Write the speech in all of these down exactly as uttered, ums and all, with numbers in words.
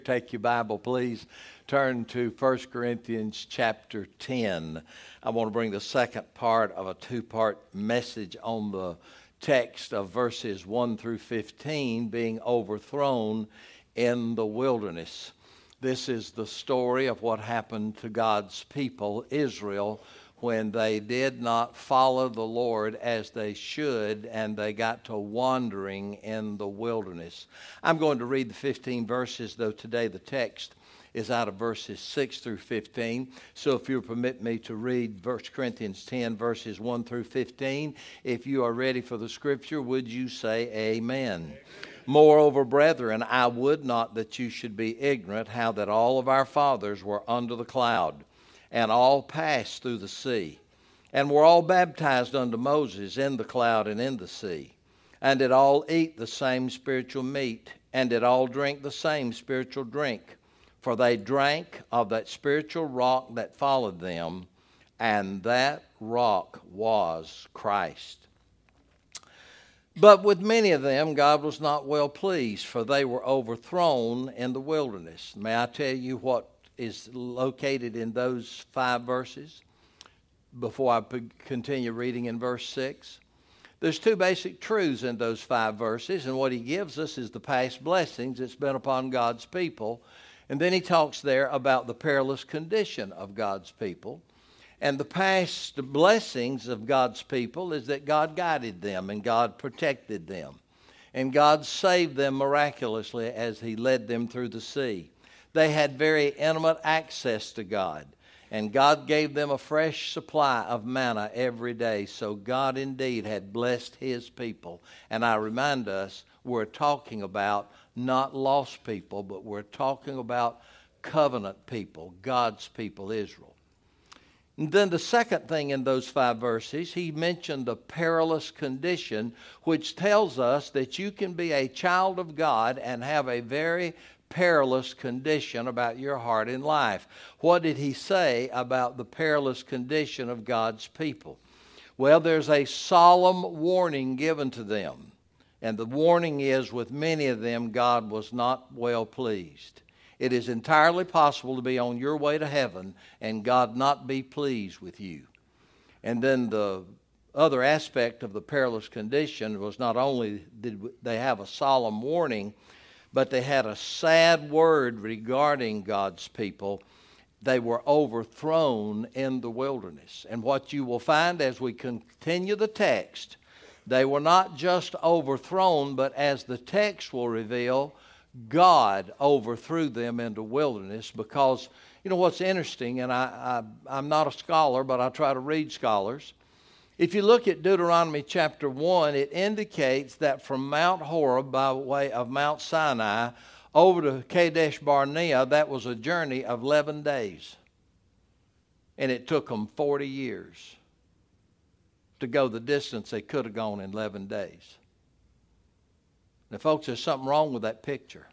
Take your Bible, please. Turn to First Corinthians chapter ten. I want to bring the second part of a two-part message on the text of verses one through fifteen, being overthrown in the wilderness. This is the story of what happened to God's people, Israel, when they did not follow the Lord as they should, and they got to wandering in the wilderness. I'm going to read the fifteen verses, though today the text is out of verses six through fifteen. So if you'll permit me to read First Corinthians ten, verses one through fifteen, if you are ready for the scripture, would you say amen? Amen. Moreover, brethren, I would not that you should be ignorant how that all of our fathers were under the cloud, and all passed through the sea, and were all baptized unto Moses in the cloud and in the sea, and did all eat the same spiritual meat, and did all drink the same spiritual drink. For they drank of that spiritual rock that followed them, and that rock was Christ. But with many of them God was not well pleased, for they were overthrown in the wilderness. May I tell you what is located in those five verses before I continue reading in verse six? There's two basic truths in those five verses, and what he gives us is the past blessings that's been upon God's people. And then he talks there about the perilous condition of God's people. And the past blessings of God's people is that God guided them and God protected them. And God saved them miraculously as he led them through the sea. They had very intimate access to God, and God gave them a fresh supply of manna every day. So God indeed had blessed his people. And I remind us, we're talking about not lost people, but we're talking about covenant people, God's people, Israel. And then the second thing in those five verses, he mentioned the perilous condition, which tells us that you can be a child of God and have a very perilous condition about your heart and life. What did he say about the perilous condition of God's people? Well, there's a solemn warning given to them. And the warning is, with many of them, God was not well pleased. It is entirely possible to be on your way to heaven and God not be pleased with you. And then the other aspect of the perilous condition was not only did they have a solemn warning, but they had a sad word regarding God's people. They were overthrown in the wilderness. And what you will find as we continue the text, they were not just overthrown, but as the text will reveal, God overthrew them into wilderness. Because, you know what's interesting, and I, I, I'm not a scholar, but I try to read scholars. If you look at Deuteronomy chapter one, it indicates that from Mount Horeb by way of Mount Sinai over to Kadesh Barnea, that was a journey of eleven days. And it took them forty years to go the distance they could have gone in eleven days. Now, folks, there's something wrong with that picture.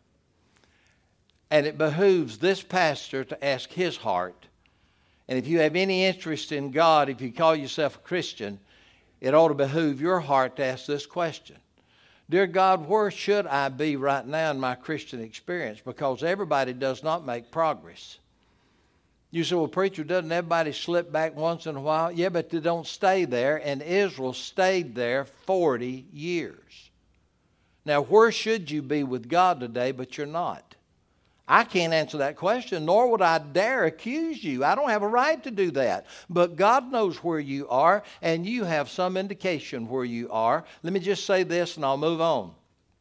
And it behooves this pastor to ask his heart. And if you have any interest in God, if you call yourself a Christian, it ought to behoove your heart to ask this question. Dear God, where should I be right now in my Christian experience? Because everybody does not make progress. You say, well, preacher, doesn't everybody slip back once in a while? Yeah, but they don't stay there. And Israel stayed there forty years. Now, where should you be with God today, but you're not? I can't answer that question, nor would I dare accuse you. I don't have a right to do that. But God knows where you are, and you have some indication where you are. Let me just say this, and I'll move on.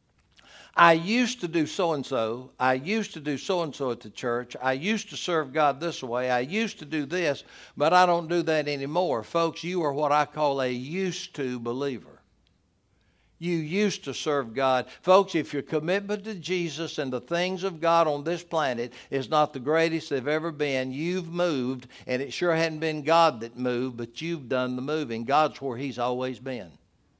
I used to do so-and-so. I used to do so-and-so at the church. I used to serve God this way. I used to do this, but I don't do that anymore. Folks, you are what I call a used-to believer. You used to serve God. Folks, if your commitment to Jesus and the things of God on this planet is not the greatest they've ever been, you've moved, and it sure hadn't been God that moved, but you've done the moving. God's where he's always been.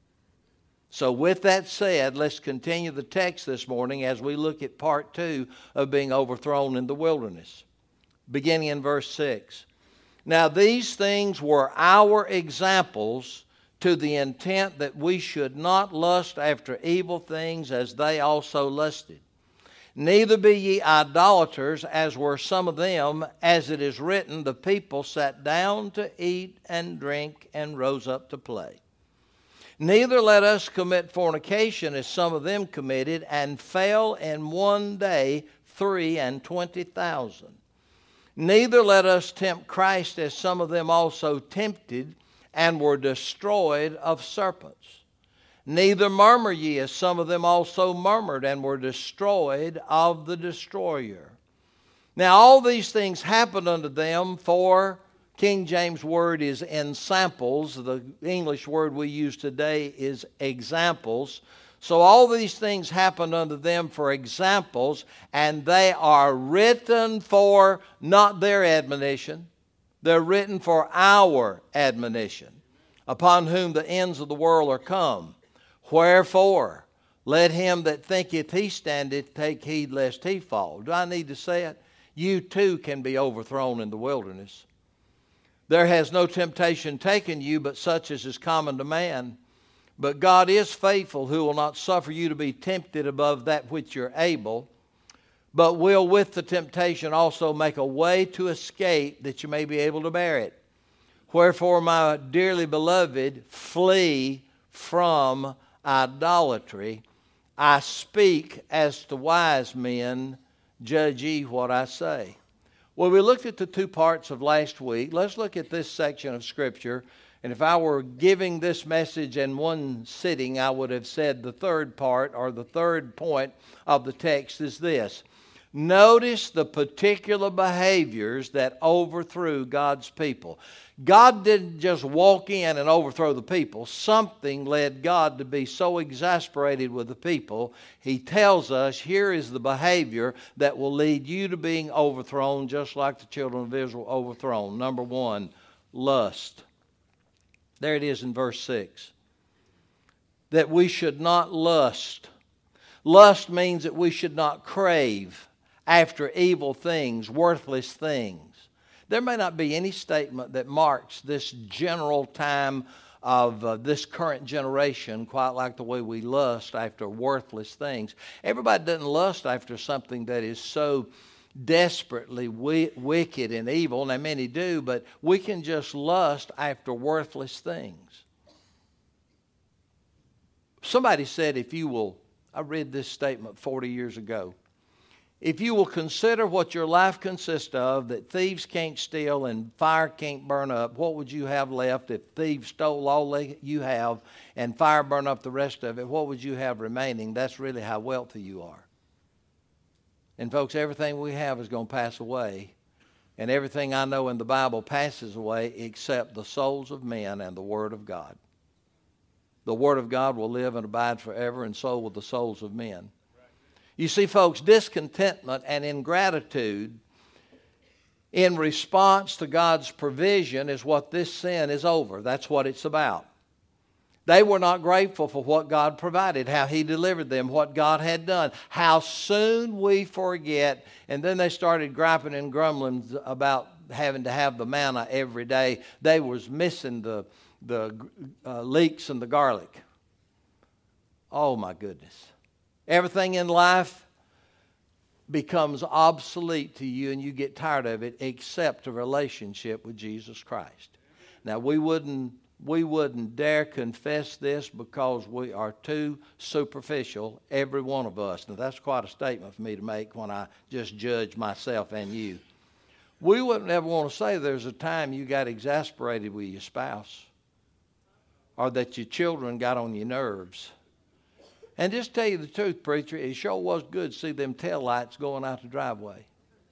So with that said, let's continue the text this morning as we look at part two of being overthrown in the wilderness. Beginning in verse six. Now these things were our examples, to the intent that we should not lust after evil things as they also lusted. Neither be ye idolaters, as were some of them, as it is written, the people sat down to eat and drink and rose up to play. Neither let us commit fornication, as some of them committed, and fell in one day three and twenty thousand. Neither let us tempt Christ, as some of them also tempted, and were destroyed of serpents. Neither murmur ye, as some of them also murmured, and were destroyed of the destroyer. Now all these things happened unto them for, King James word is ensamples. The English word we use today is examples. So all these things happened unto them for examples, and they are written for not their admonition. They're written for our admonition, upon whom the ends of the world are come. Wherefore, let him that thinketh he standeth take heed lest he fall. Do I need to say it? You too can be overthrown in the wilderness. There has no temptation taken you but such as is common to man. But God is faithful, who will not suffer you to be tempted above that which you're able, but will with the temptation also make a way to escape, that you may be able to bear it. Wherefore, my dearly beloved, flee from idolatry. I speak as to wise men, judge ye what I say. Well, we looked at the two parts of last week. Let's look at this section of Scripture. And if I were giving this message in one sitting, I would have said the third part, or the third point of the text is this. Notice the particular behaviors that overthrew God's people. God didn't just walk in and overthrow the people. Something led God to be so exasperated with the people. He tells us here is the behavior that will lead you to being overthrown, just like the children of Israel overthrown. Number one, lust. There it is in verse six. That we should not lust. Lust means that we should not crave after evil things, worthless things. There may not be any statement that marks this general time of uh, this current generation quite like the way we lust after worthless things. Everybody doesn't lust after something that is so desperately wi- wicked and evil. Now many do, but we can just lust after worthless things. Somebody said, if you will, I read this statement forty years ago. If you will consider what your life consists of, that thieves can't steal and fire can't burn up, what would you have left if thieves stole all they, you have and fire burned up the rest of it? What would you have remaining? That's really how wealthy you are. And folks, everything we have is going to pass away. And everything I know in the Bible passes away except the souls of men and the Word of God. The Word of God will live and abide forever, and so will the souls of men. You see, folks, discontentment and ingratitude in response to God's provision is what this sin is over. That's what it's about. They were not grateful for what God provided, how He delivered them, what God had done. How soon we forget. And then they started griping and grumbling about having to have the manna every day. They was missing the, the uh, leeks and the garlic. Oh, my goodness. Everything in life becomes obsolete to you and you get tired of it except a relationship with Jesus Christ. Now, we wouldn't, we wouldn't dare confess this because we are too superficial, every one of us. Now, that's quite a statement for me to make when I just judge myself and you. We wouldn't ever want to say there's a time you got exasperated with your spouse or that your children got on your nerves. And just tell you the truth, preacher, it sure was good to see them taillights going out the driveway.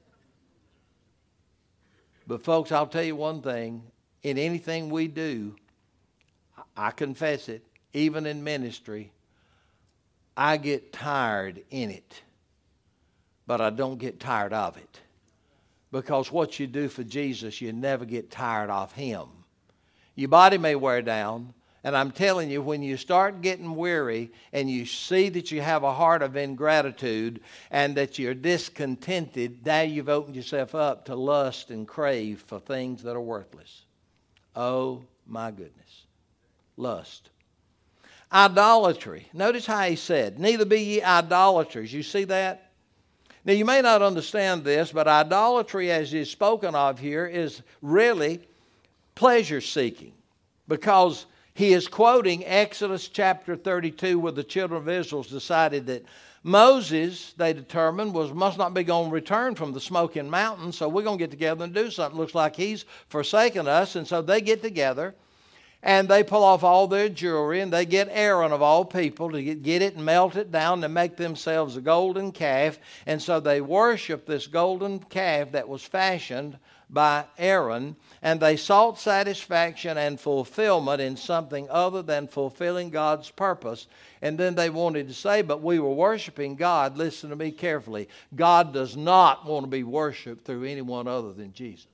But folks, I'll tell you one thing. In anything we do, I confess it, even in ministry, I get tired in it. But I don't get tired of it. Because what you do for Jesus, you never get tired of Him. Your body may wear down. And I'm telling you, when you start getting weary and you see that you have a heart of ingratitude and that you're discontented, now you've opened yourself up to lust and crave for things that are worthless. Oh, my goodness. Lust. Idolatry. Notice how he said, neither be ye idolaters. You see that? Now, you may not understand this, but idolatry, as is spoken of here, is really pleasure-seeking, because he is quoting Exodus chapter thirty-two, where the children of Israel decided that Moses, they determined, was must not be going to return from the smoking mountain, so we're going to get together and do something. Looks like he's forsaken us, and so they get together, and they pull off all their jewelry, and they get Aaron of all people to get, get it and melt it down and make themselves a golden calf, and so they worship this golden calf that was fashioned by Aaron, and they sought satisfaction and fulfillment in something other than fulfilling God's purpose. And then they wanted to say, but we were worshiping God. Listen to me carefully. God does not want to be worshiped through anyone other than Jesus.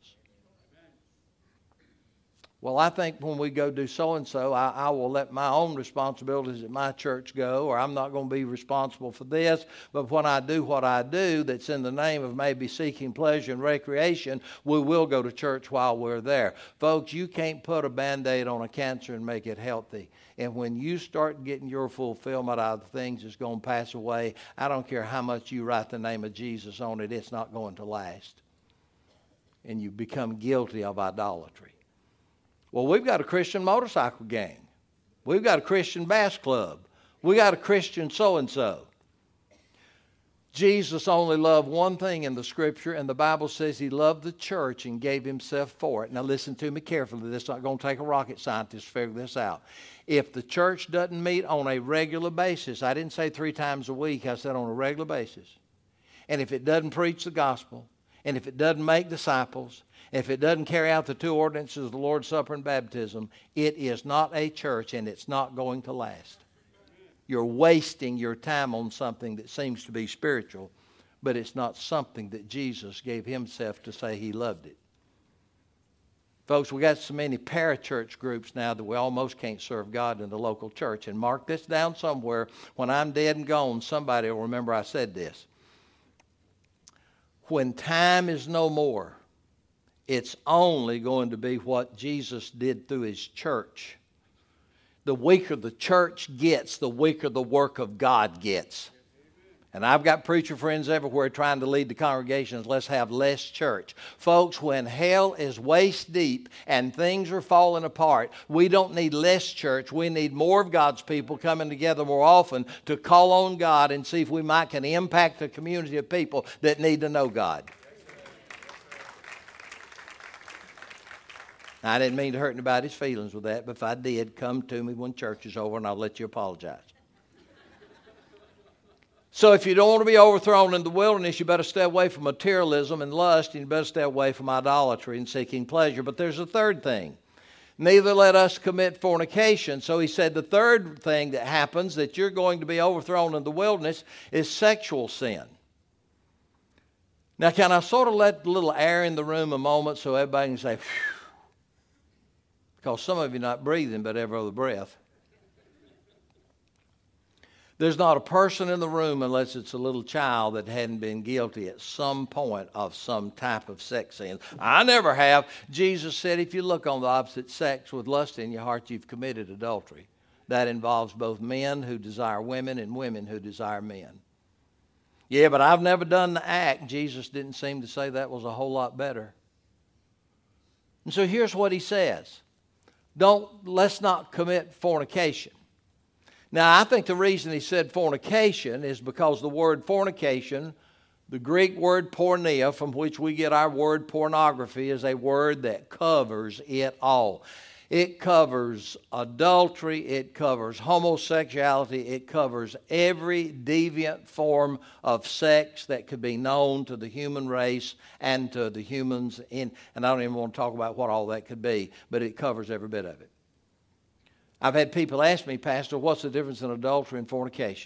Well, I think when we go do so-and-so, I, I will let my own responsibilities at my church go, or I'm not going to be responsible for this. But when I do what I do that's in the name of maybe seeking pleasure and recreation, we will go to church while we're there. Folks, you can't put a Band-Aid on a cancer and make it healthy. And when you start getting your fulfillment out of the things that's going to pass away, I don't care how much you write the name of Jesus on it, it's not going to last. And you become guilty of idolatry. Well, we've got a Christian motorcycle gang. We've got a Christian bass club. We got a Christian so-and-so. Jesus only loved one thing in the Scripture, and the Bible says he loved the church and gave himself for it. Now listen to me carefully. This is not going to take a rocket scientist to figure this out. If the church doesn't meet on a regular basis, I didn't say three times a week, I said on a regular basis. And if it doesn't preach the gospel, and if it doesn't make disciples, if it doesn't carry out the two ordinances of the Lord's Supper and baptism, it is not a church, and it's not going to last. You're wasting your time on something that seems to be spiritual, but it's not something that Jesus gave himself to say he loved it. Folks, we got so many parachurch groups now that we almost can't serve God in the local church. And mark this down somewhere. When I'm dead and gone, somebody will remember I said this. When time is no more, it's only going to be what Jesus did through his church. The weaker the church gets, the weaker the work of God gets. And I've got preacher friends everywhere trying to lead the congregations, let's have less church. Folks, when hell is waist deep and things are falling apart, we don't need less church. We need more of God's people coming together more often to call on God and see if we might can impact a community of people that need to know God. I didn't mean to hurt anybody's feelings with that, but if I did, come to me when church is over and I'll let you apologize. So if you don't want to be overthrown in the wilderness, you better stay away from materialism and lust, and you better stay away from idolatry and seeking pleasure. But there's a third thing. Neither let us commit fornication. So he said the third thing that happens that you're going to be overthrown in the wilderness is sexual sin. Now, can I sort of let a little air in the room a moment so everybody can say, phew? Because some of you are not breathing but every other breath. There's not a person in the room, unless it's a little child, that hadn't been guilty at some point of some type of sex sin. I never have. Jesus said if you look on the opposite sex with lust in your heart, you've committed adultery. That involves both men who desire women and women who desire men. Yeah, but I've never done the act. Jesus didn't seem to say that was a whole lot better. And so here's what he says. Don't, let's not commit fornication. Now, I think the reason he said fornication is because the word fornication, the Greek word porneia, from which we get our word pornography, is a word that covers it all. It covers adultery, it covers homosexuality, it covers every deviant form of sex that could be known to the human race and to the humans. In, and I don't even want to talk about what all that could be, but it covers every bit of it. I've had people ask me, Pastor, what's the difference in adultery and fornication?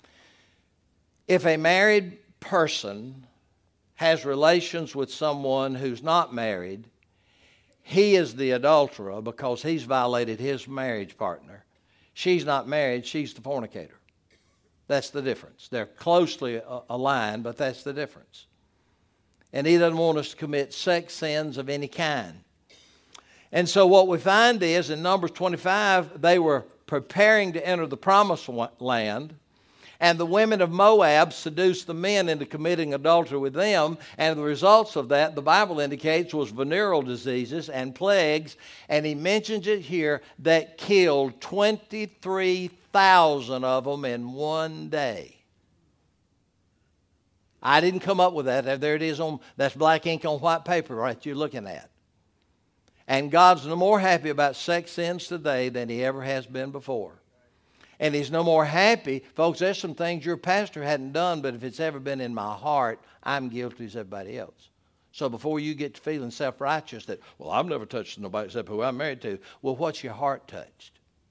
If a married person has relations with someone who's not married, he is the adulterer because he's violated his marriage partner. She's not married, she's the fornicator. That's the difference. They're closely aligned, but that's the difference. And he doesn't want us to commit sex sins of any kind. And so what we find is in Numbers twenty-five, they were preparing to enter the promised land. And the women of Moab seduced the men into committing adultery with them. And the results of that, the Bible indicates, was venereal diseases and plagues. And he mentions it here that killed twenty-three thousand of them in one day. I didn't come up with that. There it is on, that's black ink on white paper, right, you're looking at. And God's no more happy about sex sins today than he ever has been before. And he's no more happy. Folks, there's some things your pastor hadn't done, but if it's ever been in my heart, I'm guilty as everybody else. So before you get to feeling self-righteous that, well, I've never touched nobody except who I'm married to. Well, what's your heart touched?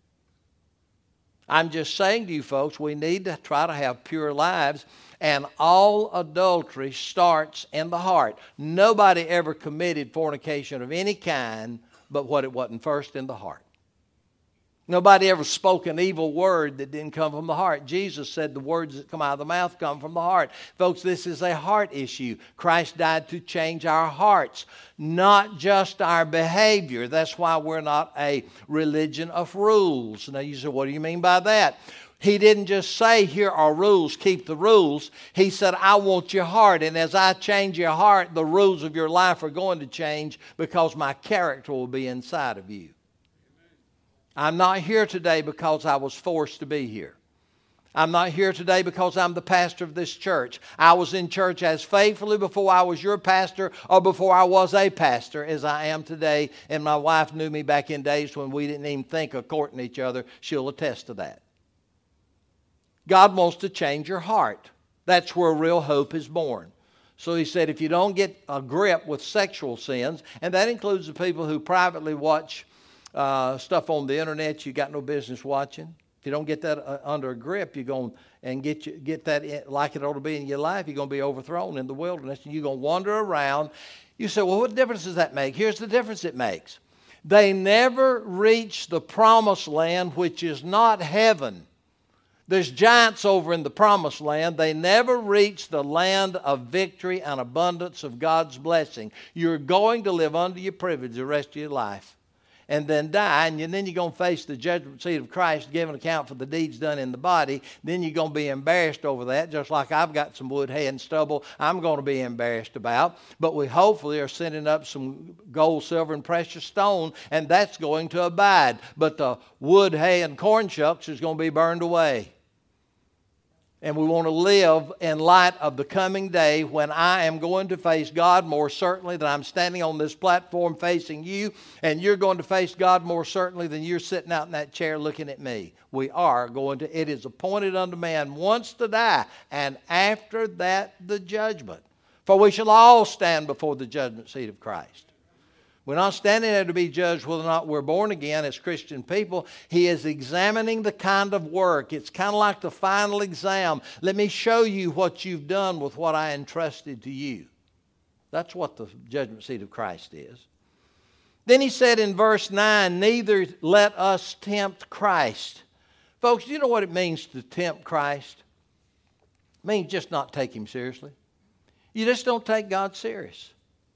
I'm just saying to you folks, we need to try to have pure lives. And all adultery starts in the heart. Nobody ever committed fornication of any kind but what it wasn't first in the heart. Nobody ever spoke an evil word that didn't come from the heart. Jesus said the words that come out of the mouth come from the heart. Folks, this is a heart issue. Christ died to change our hearts, not just our behavior. That's why we're not a religion of rules. Now you say, what do you mean by that? He didn't just say, here are rules, keep the rules. He said, I want your heart. And as I change your heart, the rules of your life are going to change because my character will be inside of you. I'm not here today because I was forced to be here. I'm not here today because I'm the pastor of this church. I was in church as faithfully before I was your pastor or before I was a pastor as I am today. And my wife knew me back in days when we didn't even think of courting each other. She'll attest to that. God wants to change your heart. That's where real hope is born. So he said, if you don't get a grip with sexual sins, and that includes the people who privately watch uh, stuff on the internet you got no business watching. If you don't get that uh, under a grip, you're going and get you, get that in, like it ought to be in your life, you're going to be overthrown in the wilderness, and you're going to wander around. You say, well, what difference does that make? Here's the difference it makes. They never reach the promised land, which is not heaven. There's giants over in the promised land. They never reach the land of victory and abundance of God's blessing. You're going to live under your privilege the rest of your life and then die. And then you're going to face the judgment seat of Christ, give an account for the deeds done in the body. Then you're going to be embarrassed over that, just like I've got some wood, hay, and stubble I'm going to be embarrassed about. But we hopefully are sending up some gold, silver, and precious stone, and that's going to abide. But the wood, hay, and corn shucks is going to be burned away. And we want to live in light of the coming day when I am going to face God more certainly than I'm standing on this platform facing you. And you're going to face God more certainly than you're sitting out in that chair looking at me. We are going to, it is appointed unto man once to die, and after that the judgment. For we shall all stand before the judgment seat of Christ. We're not standing there to be judged whether or not we're born again as Christian people. He is examining the kind of work. It's kind of like the final exam. Let me show you what you've done with what I entrusted to you. That's what the judgment seat of Christ is. Then he said in verse nine, neither let us tempt Christ. Folks, do you know what it means to tempt Christ? It means just not take him seriously. You just don't take God serious.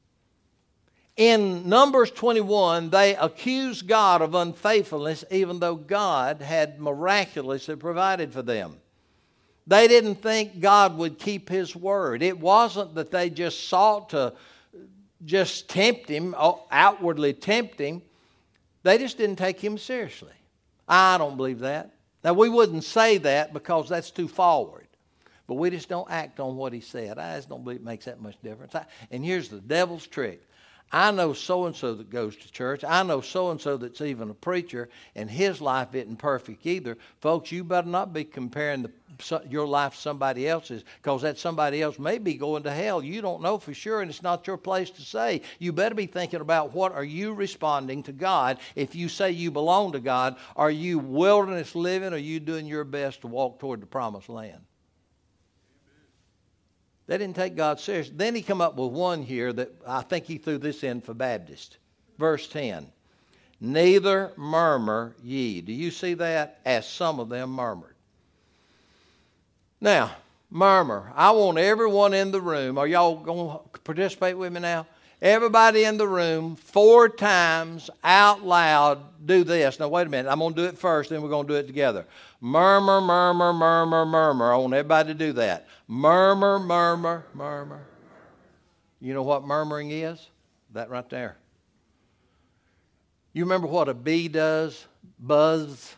In Numbers twenty-one, they accused God of unfaithfulness even though God had miraculously provided for them. They didn't think God would keep his word. It wasn't that they just sought to just tempt him, outwardly tempt him. They just didn't take him seriously. I don't believe that. Now, we wouldn't say that because that's too forward. But we just don't act on what he said. I just don't believe it makes that much difference. I, and here's the devil's trick. I know so-and-so that goes to church. I know so-and-so that's even a preacher, and his life isn't perfect either. Folks, you better not be comparing the, your life to somebody else's, because that somebody else may be going to hell. You don't know for sure, and it's not your place to say. You better be thinking about what are you responding to God. If you say you belong to God, are you wilderness living, or are you doing your best to walk toward the promised land? They didn't take God seriously. Then he come up with one here that I think he threw this in for Baptist. Verse ten. Neither murmur ye. Do you see that? As some of them murmured. Now, murmur. I want everyone in the room. Are y'all going to participate with me now? Everybody in the room, four times out loud, do this. Now, wait a minute. I'm going to do it first, then we're going to do it together. Murmur, murmur, murmur, murmur. I want everybody to do that. Murmur, murmur, murmur. You know what murmuring is? That right there. You remember what a bee does? Buzz.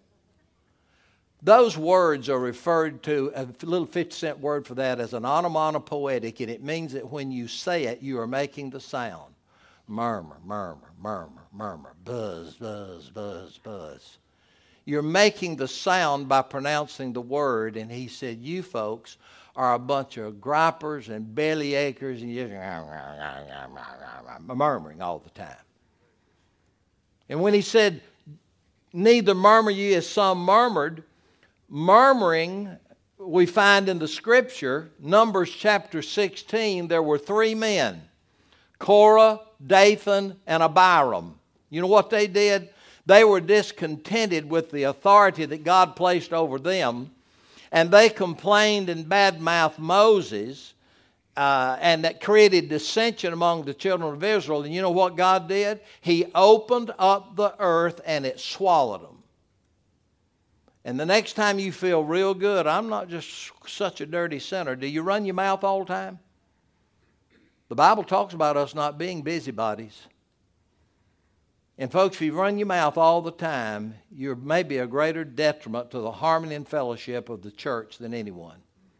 Those words are referred to, a little fifty cent word for that, as an onomatopoetic, and it means that when you say it, you are making the sound. Murmur, murmur, murmur, murmur, buzz, buzz, buzz, buzz. You're making the sound by pronouncing the word, and he said, you folks are a bunch of gripers and belly achers and you're murmuring all the time. And when he said, neither murmur ye as some murmured, murmuring, we find in the scripture, Numbers chapter sixteen, there were three men, Korah, Dathan, and Abiram. You know what they did? They were discontented with the authority that God placed over them, and they complained and badmouthed Moses, uh, and that created dissension among the children of Israel. And you know what God did? He opened up the earth and it swallowed them. And the next time you feel real good, I'm not just such a dirty sinner. Do you run your mouth all the time? The Bible talks about us not being busybodies. And folks, if you run your mouth all the time, you're maybe a greater detriment to the harmony and fellowship of the church than anyone.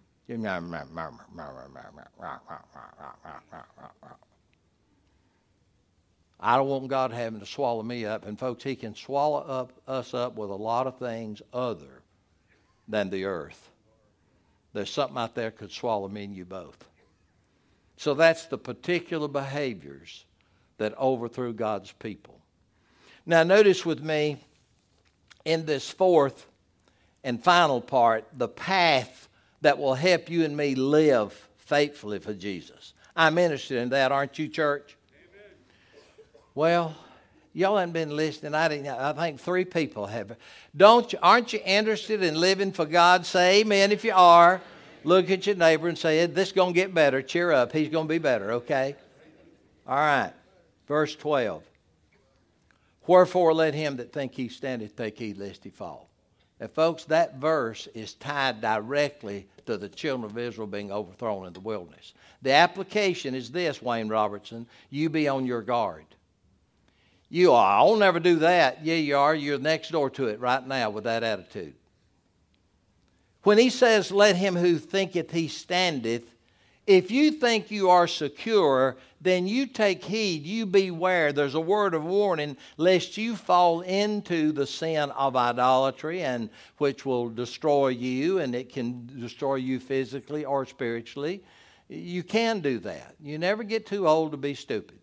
I don't want God having to swallow me up. And folks, He can swallow up us up with a lot of things other than the earth. There's something out there that could swallow me and you both. So that's the particular behaviors that overthrew God's people. Now notice with me in this fourth and final part, the path that will help you and me live faithfully for Jesus. I'm interested in that, aren't you, church? Amen. Well, y'all haven't been listening. I didn't. I think three people have. Don't you? Aren't you interested in living for God? Say amen if you are. Look at your neighbor and say, "This is going to get better. Cheer up. He's going to be better." Okay. All right. Verse twelve. Wherefore let him that think he standeth take heed lest he fall. Now, folks, that verse is tied directly to the children of Israel being overthrown in the wilderness. The application is this, Wayne Robertson. You be on your guard. You are. I'll never do that. Yeah, you are. You're next door to it right now with that attitude. When he says, let him who thinketh he standeth, if you think you are secure, then you take heed, you beware. There's a word of warning, lest you fall into the sin of idolatry, and which will destroy you, and it can destroy you physically or spiritually. You can do that. You never get too old to be stupid.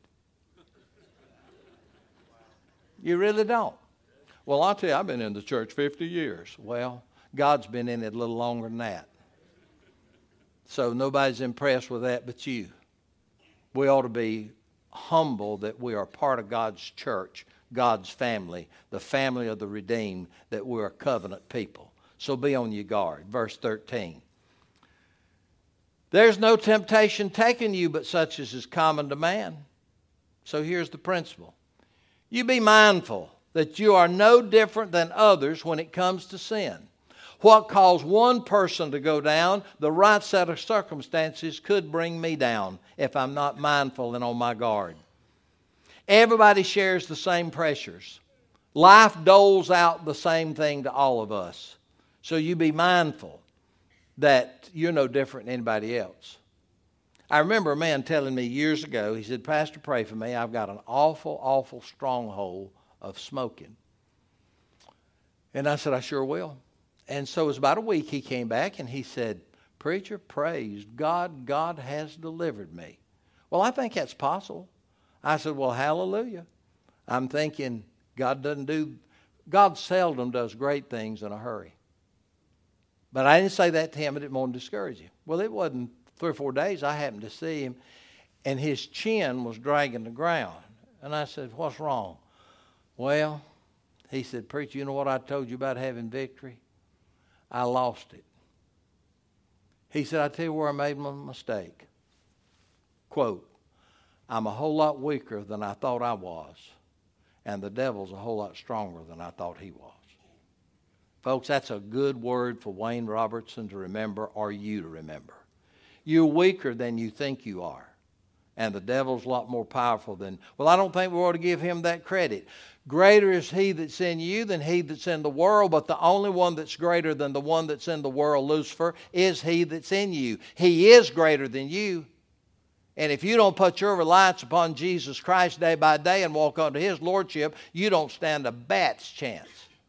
You really don't. Well, I'll tell you, I've been in the church fifty years. Well, God's been in it a little longer than that. So nobody's impressed with that but you. We ought to be humble that we are part of God's church, God's family, the family of the redeemed, that we're a covenant people. So be on your guard. Verse thirteen. There's no temptation taken you but such as is common to man. So here's the principle. You be mindful that you are no different than others when it comes to sin. What caused one person to go down, the right set of circumstances could bring me down if I'm not mindful and on my guard. Everybody shares the same pressures. Life doles out the same thing to all of us. So you be mindful that you're no different than anybody else. I remember a man telling me years ago, he said, Pastor, pray for me. I've got an awful, awful stronghold of smoking. And I said, I sure will. And so it was about a week he came back and he said, Preacher, praise God, God has delivered me. Well, I think that's possible. I said, well, hallelujah. I'm thinking God doesn't do, God seldom does great things in a hurry. But I didn't say that to him. I didn't want to discourage him. Well, it wasn't three or four days I happened to see him and his chin was dragging the ground. And I said, what's wrong? Well, he said, Preacher, you know what I told you about having victory? I lost it. He said, I tell you where I made my mistake. Quote, I'm a whole lot weaker than I thought I was, and the devil's a whole lot stronger than I thought he was. Folks, that's a good word for Wayne Robertson to remember, or you to remember. You're weaker than you think you are. And the devil's a lot more powerful than, well, I don't think we ought to give him that credit. Greater is he that's in you than he that's in the world, but the only one that's greater than the one that's in the world, Lucifer, is he that's in you. He is greater than you. And if you don't put your reliance upon Jesus Christ day by day and walk under his lordship, you don't stand a bat's chance.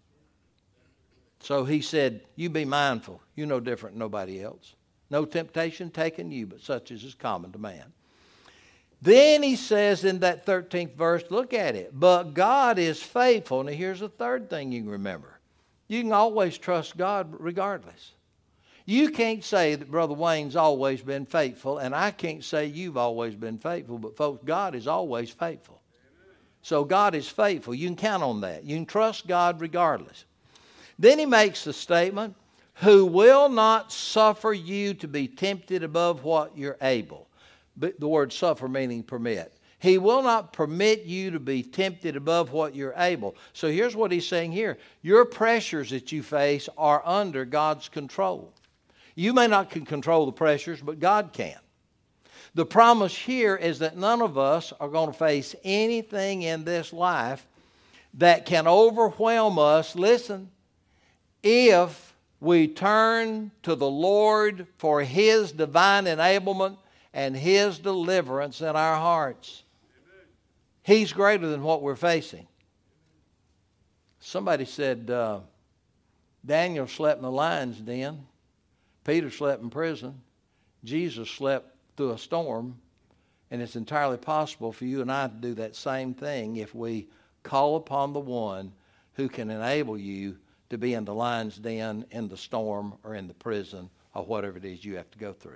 So he said, you be mindful. You're no different than nobody else. No temptation taken you, but such as is common to man. Then he says in that thirteenth verse, look at it. But God is faithful. Now here's the third thing you can remember. You can always trust God regardless. You can't say that Brother Wayne's always been faithful, and I can't say you've always been faithful, but folks, God is always faithful. So God is faithful. You can count on that. You can trust God regardless. Then he makes the statement, who will not suffer you to be tempted above what you're able. But the word suffer meaning permit. He will not permit you to be tempted above what you're able. So here's what he's saying here. Your pressures that you face are under God's control. You may not can control the pressures, but God can. The promise here is that none of us are going to face anything in this life that can overwhelm us, listen, if we turn to the Lord for his divine enablement and his deliverance in our hearts. Amen. He's greater than what we're facing. Somebody said, uh, Daniel slept in the lion's den. Peter slept in prison. Jesus slept through a storm. And it's entirely possible for you and I to do that same thing if we call upon the one who can enable you to be in the lion's den, in the storm, or in the prison, or whatever it is you have to go through.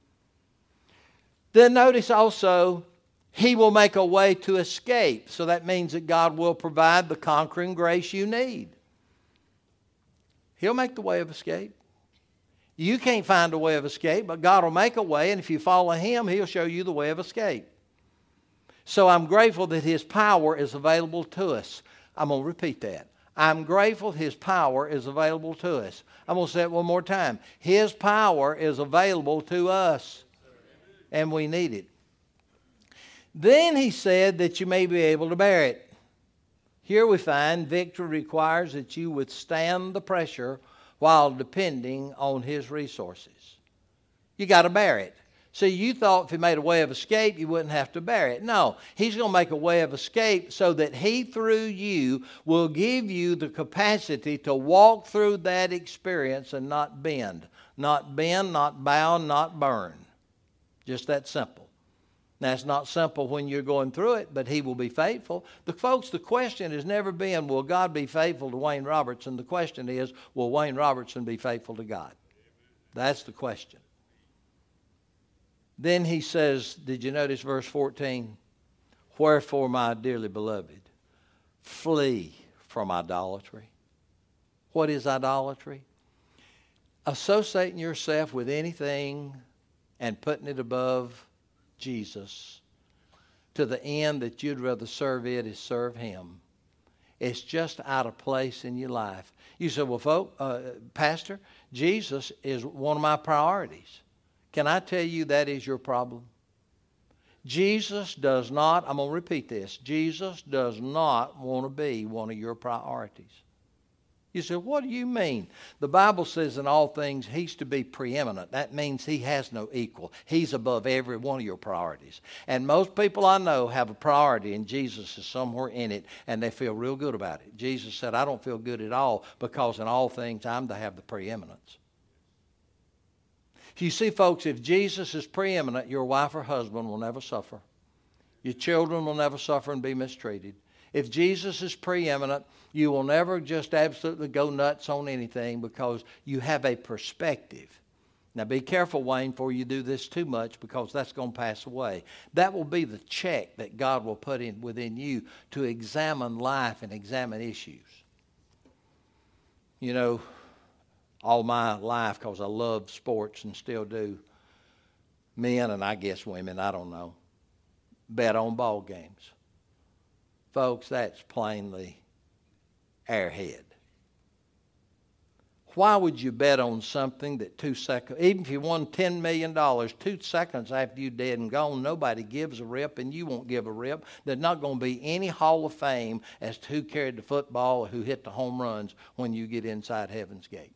Then notice also, he will make a way to escape. So that means that God will provide the conquering grace you need. He'll make the way of escape. You can't find a way of escape, but God will make a way, and if you follow him, he'll show you the way of escape. So I'm grateful that his power is available to us. I'm going to repeat that. I'm grateful his power is available to us. I'm going to say it one more time. His power is available to us. And we need it. Then he said that you may be able to bear it. Here we find victory requires that you withstand the pressure while depending on his resources. You got to bear it. See, you thought if he made a way of escape, you wouldn't have to bear it. No, he's going to make a way of escape so that he, through you, will give you the capacity to walk through that experience and not bend. Not bend, not bow, not burn. Just that simple. Now, it's not simple when you're going through it, but he will be faithful. The folks, the question has never been, will God be faithful to Wayne Robertson? The question is, will Wayne Robertson be faithful to God? That's the question. Then he says, did you notice verse fourteen? Wherefore, my dearly beloved, flee from idolatry. What is idolatry? Associating yourself with anything and putting it above Jesus to the end that you'd rather serve it as serve him. It's just out of place in your life. You say, well, folk, uh, Pastor, Jesus is one of my priorities. Can I tell you that is your problem? Jesus does not, I'm going to repeat this, Jesus does not want to be one of your priorities. You say, what do you mean? The Bible says in all things he's to be preeminent. That means he has no equal. He's above every one of your priorities. And most people I know have a priority and Jesus is somewhere in it and they feel real good about it. Jesus said, I don't feel good at all because in all things I'm to have the preeminence. You see, folks, if Jesus is preeminent, your wife or husband will never suffer. Your children will never suffer and be mistreated. If Jesus is preeminent, you will never just absolutely go nuts on anything because you have a perspective. Now be careful, Wayne, before you do this too much because that's going to pass away. That will be the check that God will put in within you to examine life and examine issues. You know, all my life, because I love sports and still do, men and I guess women, I don't know. bet on ball games. Folks, that's plainly airhead. Why would you bet on something that two seconds, even if you won ten million dollars, two seconds after you're dead and gone, nobody gives a rip and you won't give a rip. There's not going to be any Hall of Fame as to who carried the football or who hit the home runs when you get inside heaven's gate.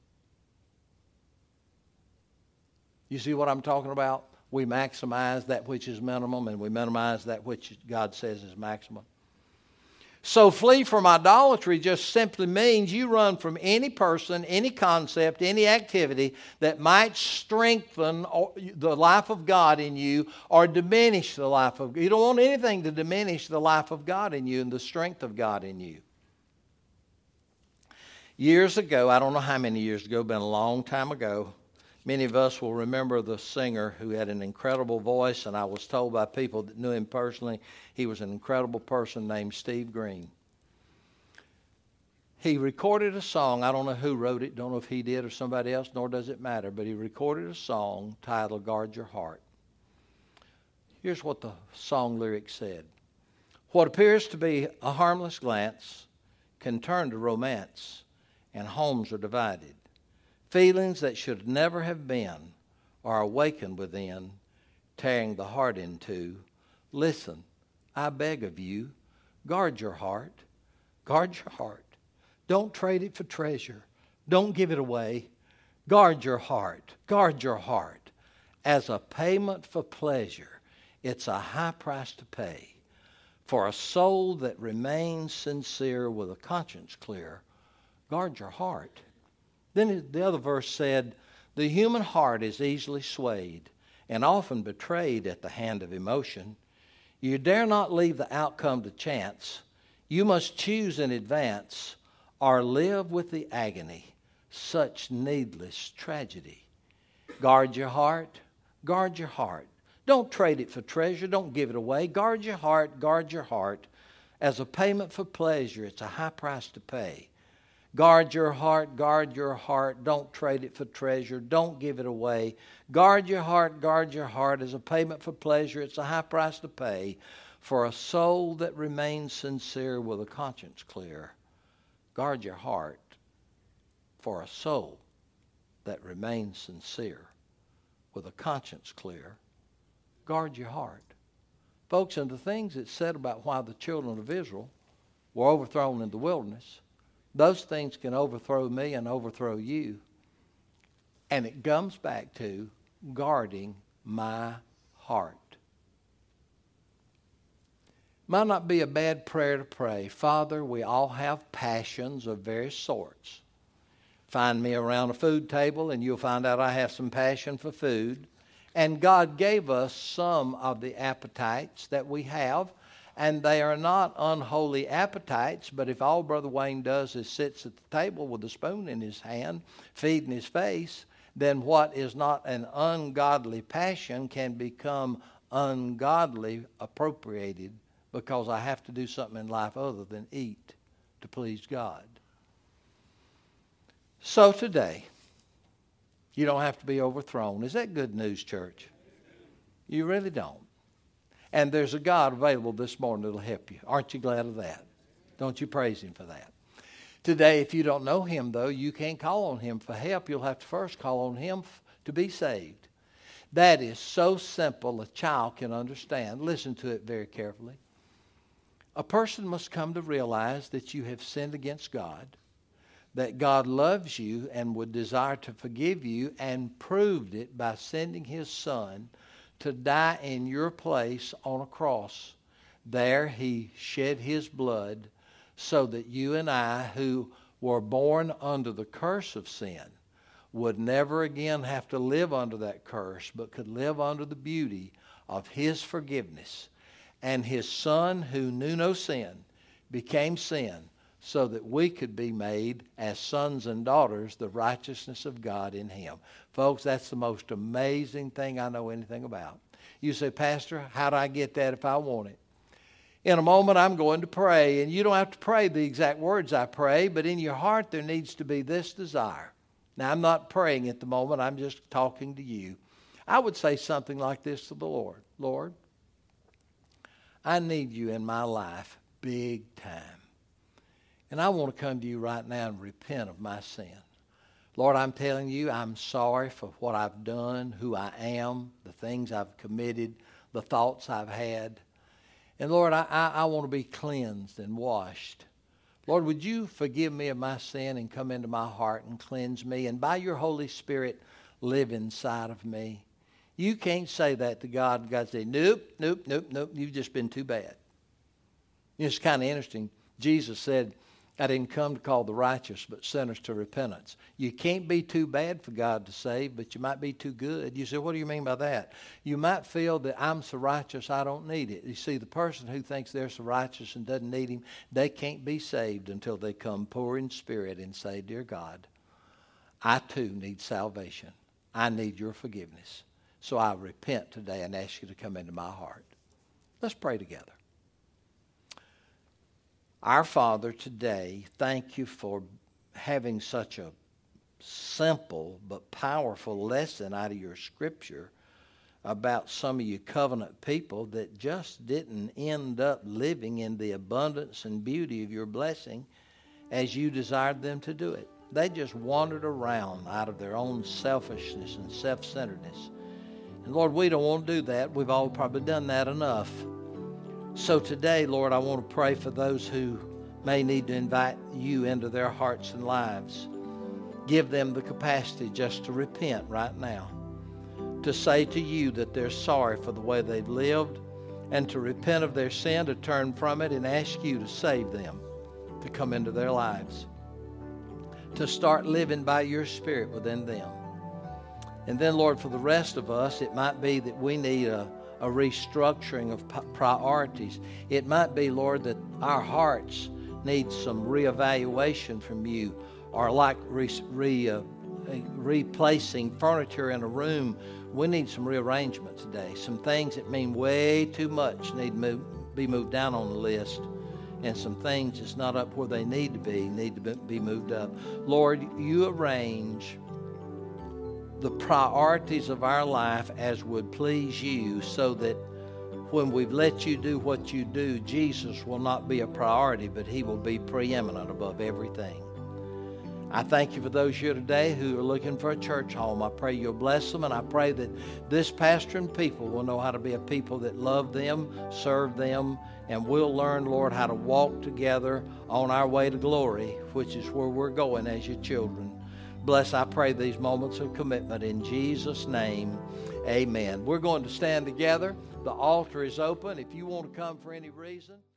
You see what I'm talking about? We maximize that which is minimum and we minimize that which God says is maximum. So flee from idolatry just simply means you run from any person, any concept, any activity that might strengthen the life of God in you or diminish the life of God. You don't want anything to diminish the life of God in you and the strength of God in you. Years ago, I don't know how many years ago, been a long time ago, many of us will remember the singer who had an incredible voice, and I was told by people that knew him personally, he was an incredible person named Steve Green. He recorded a song. I don't know who wrote it, don't know if he did or somebody else, nor does it matter, but he recorded a song titled Guard Your Heart. Here's what the song lyrics said. What appears to be a harmless glance can turn to romance, and homes are divided. Feelings that should never have been are awakened within, tearing the heart in two. Listen, I beg of you, guard your heart. Guard your heart. Don't trade it for treasure. Don't give it away. Guard your heart. Guard your heart. As a payment for pleasure, it's a high price to pay. For a soul that remains sincere with a conscience clear, guard your heart. Then the other verse said, the human heart is easily swayed and often betrayed at the hand of emotion. You dare not leave the outcome to chance. You must choose in advance or live with the agony, such needless tragedy. Guard your heart, guard your heart. Don't trade it for treasure, don't give it away. Guard your heart, guard your heart. As a payment for pleasure, it's a high price to pay. Guard your heart, guard your heart. Don't trade it for treasure. Don't give it away. Guard your heart, guard your heart. As a payment for pleasure, it's a high price to pay. For a soul that remains sincere with a conscience clear. Guard your heart. For a soul that remains sincere with a conscience clear. Guard your heart. Folks, and the things that's said about why the children of Israel were overthrown in the wilderness, those things can overthrow me and overthrow you. And it comes back to guarding my heart. Might not be a bad prayer to pray. Father, we all have passions of various sorts. Find me around a food table and you'll find out I have some passion for food. And God gave us some of the appetites that we have. And they are not unholy appetites, but if all Brother Wayne does is sits at the table with a spoon in his hand, feeding his face, then what is not an ungodly passion can become ungodly appropriated because I have to do something in life other than eat to please God. So today, you don't have to be overthrown. Is that good news, church? You really don't. And there's a God available this morning that'll help you. Aren't you glad of that? Don't you praise Him for that? Today, if you don't know Him, though, you can't call on Him for help. You'll have to first call on Him f- to be saved. That is so simple a child can understand. Listen to it very carefully. A person must come to realize that you have sinned against God, that God loves you and would desire to forgive you, and proved it by sending His Son to die in your place on a cross. There He shed His blood so that you and I, who were born under the curse of sin, would never again have to live under that curse, but could live under the beauty of His forgiveness. And His Son, who knew no sin, became sin so that we could be made as sons and daughters, the righteousness of God in Him. Folks, that's the most amazing thing I know anything about. You say, Pastor, how do I get that if I want it? In a moment, I'm going to pray, and you don't have to pray the exact words I pray, but in your heart there needs to be this desire. Now, I'm not praying at the moment. I'm just talking to you. I would say something like this to the Lord. Lord, I need you in my life big time. And I want to come to you right now and repent of my sin. Lord, I'm telling you, I'm sorry for what I've done, who I am, the things I've committed, the thoughts I've had. And Lord, I, I, I want to be cleansed and washed. Lord, would you forgive me of my sin and come into my heart and cleanse me? And by your Holy Spirit, live inside of me. You can't say that to God. God say, nope, nope, nope, nope. You've just been too bad. It's kind of interesting. Jesus said, I didn't come to call the righteous, but sinners to repentance. You can't be too bad for God to save, but you might be too good. You say, what do you mean by that? You might feel that I'm so righteous I don't need it. You see, the person who thinks they're so righteous and doesn't need him, they can't be saved until they come poor in spirit and say, dear God, I too need salvation. I need your forgiveness. So I repent today and ask you to come into my heart. Let's pray together. Our Father, today, thank you for having such a simple but powerful lesson out of your scripture about some of you covenant people that just didn't end up living in the abundance and beauty of your blessing as you desired them to do it. They just wandered around out of their own selfishness and self-centeredness. And Lord, we don't want to do that. We've all probably done that enough. So today, Lord, I want to pray for those who may need to invite you into their hearts and lives. Give them the capacity just to repent right now, to say to you that they're sorry for the way they've lived, and to repent of their sin, to turn from it and ask you to save them, to come into their lives, to start living by your Spirit within them. And then, Lord, for the rest of us, it might be that we need a a restructuring of priorities. It might be, Lord, that our hearts need some reevaluation from you, or like re, re, uh, replacing furniture in a room, we need some rearrangement today. Some things that mean way too much need to move, be moved down on the list, and some things that's not up where they need to be need to be moved up. Lord, you arrange the priorities of our life as would please you, so that when we've let you do what you do, Jesus will not be a priority, but he will be preeminent above everything. I thank you for those here today who are looking for a church home. I pray you'll bless them, and I pray that this pastor and people will know how to be a people that love them, serve them, and we'll learn, Lord, how to walk together on our way to glory, which is where we're going as your children. Bless, I pray, these moments of commitment in Jesus' name. Amen. We're going to stand together. The altar is open. If you want to come for any reason.